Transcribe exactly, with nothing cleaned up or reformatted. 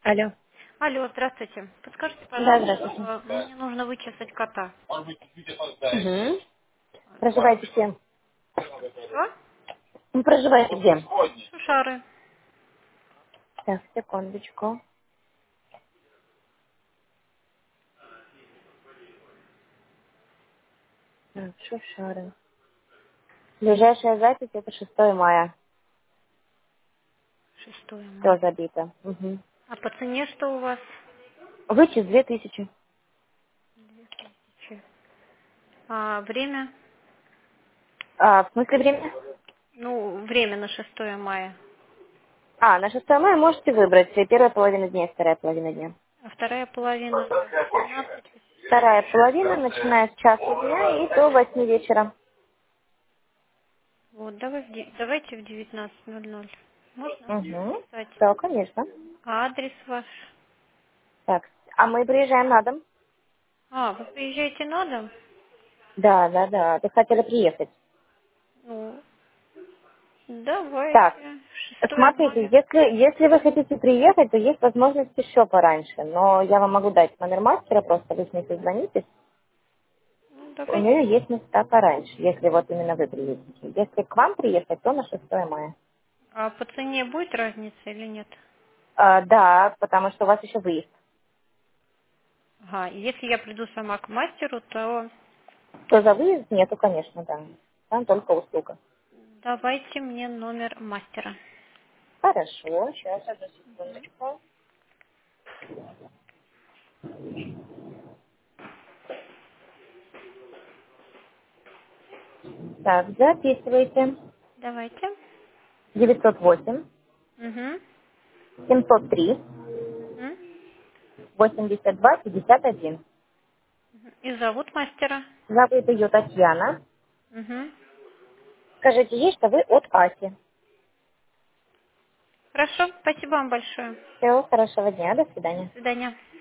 Алло. Алло, здравствуйте. Подскажите, Да, пожалуйста, здравствуйте. э, мне нужно вычесать кота. Угу. Проживаете где? Что? Вы проживаете где? Шушары. Так, секундочку. Так, Шушары. Ближайшая запись это шестое мая. Шестое Все мая. забито. Угу. А по цене что у вас? Вычесть две тысячи. Че? А время? А, в смысле время? Ну, время на шестое мая. А, на шестое мая можете выбрать первая половина дня и вторая половина дня. А вторая половина семнадцать. Вторая половина, начиная с часу дня и до восьми вечера. Вот, давай в де- давайте в девятнадцать ноль ноль. Можно Угу. записать? Да, конечно. А адрес ваш? Так, а мы приезжаем на дом? А, вы приезжаете на дом? Да, да, да. Вы хотели приехать. Ну, Так, давайте. Шестое смотрите, мая. если, если вы хотите приехать, то есть возможность еще пораньше. Но я вам могу дать номер мастера, просто вы с ней созвонитесь. Ну, У давайте. нее есть места пораньше, если вот именно вы приедете. Если к вам приехать, то на шестое мая. А по цене будет разница или нет? А, да, потому что у вас еще выезд. Ага, и если я приду сама к мастеру, то То за выезд нету, конечно, да. Там только услуга. давайте мне номер мастера. Хорошо, сейчас, одну секундочку. Так, записывайте. Давайте. девятьсот восемь Угу. семьсот три Угу. восемьдесят два пятьдесят один. И зовут мастера. Зовут ее Татьяна. Угу. Скажите ей, что вы от Аси. Хорошо, спасибо вам большое. Всего хорошего дня, до свидания. До свидания.